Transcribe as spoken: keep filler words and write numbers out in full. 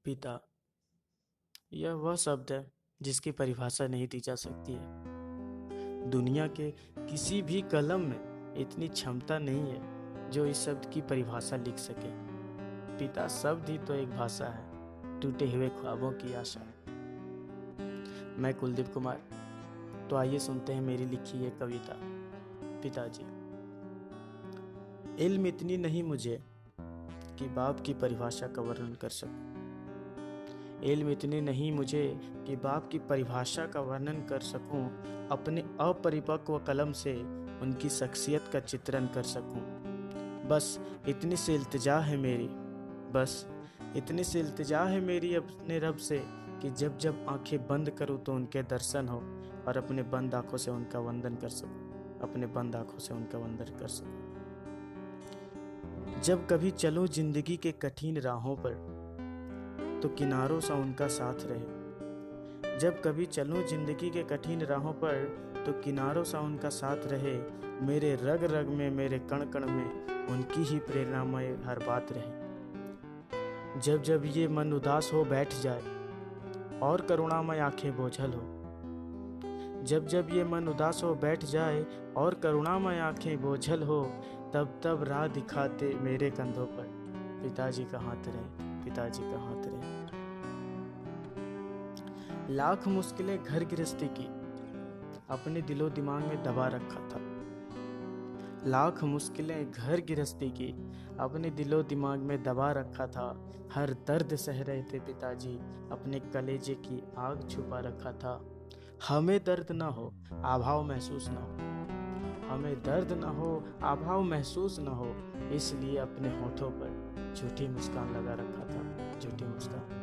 पिता, यह वह शब्द है जिसकी परिभाषा नहीं दी जा सकती है। दुनिया के किसी भी कलम में इतनी क्षमता नहीं है जो इस शब्द की परिभाषा लिख सके। पिता शब्द ही तो एक भाषा है, टूटे हुए ख्वाबों की आशा है। मैं कुलदीप कुमार, तो आइए सुनते हैं मेरी लिखी ये कविता। पिताजी। इल्म इतनी नहीं मुझे कि बाप की परिभाषा का वर्णन कर सकूं। इल्म इतनी नहीं मुझे कि बाप की परिभाषा का वर्णन कर सकूं, अपने अपरिपक्व कलम से उनकी शख्सियत का चित्रण कर सकूं। बस इतनी सी इल्तिजा है मेरी, बस इतनी सी इल्तिजा है मेरी अपने रब से कि जब जब आंखें बंद करूं तो उनके दर्शन हो और अपने बंद आंखों से उनका वंदन कर सकूं, अपने बंद आंखों से उनका वंदन कर सकूं। जब कभी चलूं जिंदगी के कठिन राहों पर तो किनारों सा उनका साथ रहे। जब कभी चलूं जिंदगी के कठिन राहों पर तो किनारों सा उनका साथ रहे। मेरे रग रग में, मेरे कण कण में उनकी ही प्रेरणामय हर बात रहे। जब जब ये मन उदास हो बैठ जाए और करुणामय आंखें बोझल हो, जब जब ये मन उदास हो बैठ जाए और करुणामय आंखें बोझल हो, तब तब राह दिखाते मेरे कंधों पर पिताजी का हाथ रहे, पिताजी का हाथ रहे। लाख मुश्किलें घर गृहस्थी की अपने दिलो दिमाग में दबा रखा था। लाख मुश्किलें घर गृहस्थी की अपने दिलो दिमाग में दबा रखा था। हर दर्द सह रहे थे पिताजी, अपने कलेजे की आग छुपा रखा था। हमें दर्द ना हो, अभाव महसूस ना हो, हमें दर्द ना हो, अभाव महसूस ना हो, इसलिए अपने होठों पर झूठी मुस्कान लगा रखा था, झूठी मुस्कान।